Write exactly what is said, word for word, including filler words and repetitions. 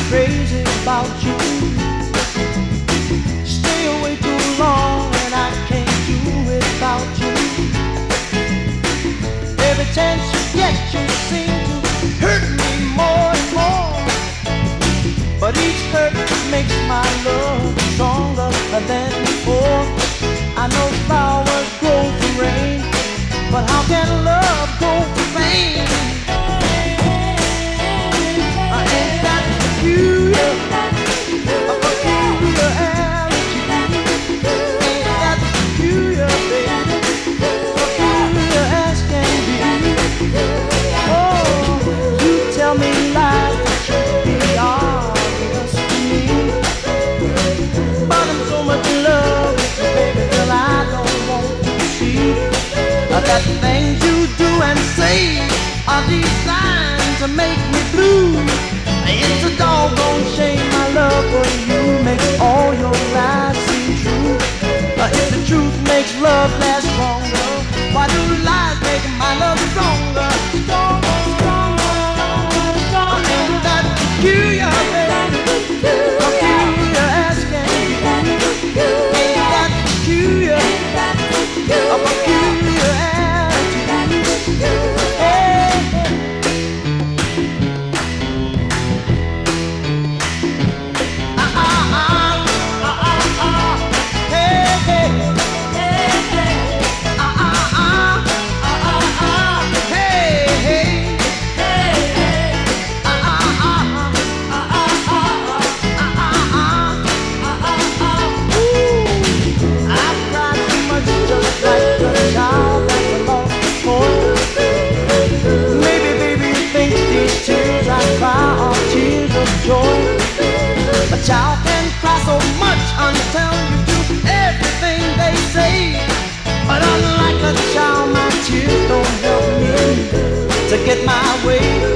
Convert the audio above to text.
crazy about you. Stay away too long and I can't do without you. Every chance you get you seem to hurt me more and more. But each hurt makes my love stronger than before. I know flowers grow from rain, but how can love grow from pain? Ain't that peculiar? A peculiar attitude. Ain't that peculiar, baby? Peculiar as can be. Oh, you tell me lies that should be obvious to me. But I'm so much in love with you, baby, girl, I don't want to see that things you do and say are designed to make me blue. It's a doggone shame my love for you makes all your lies seem true. Uh, if the truth makes love last longer, why do lies make my love stronger? Stronger, stronger, stronger. Ain't that peculiar, baby? Peculiar as can be. Ain't that peculiar? A peculiar attitude. Hey. A child can cry so much until you do everything they say. But unlike a child, my tears don't help me to get my way.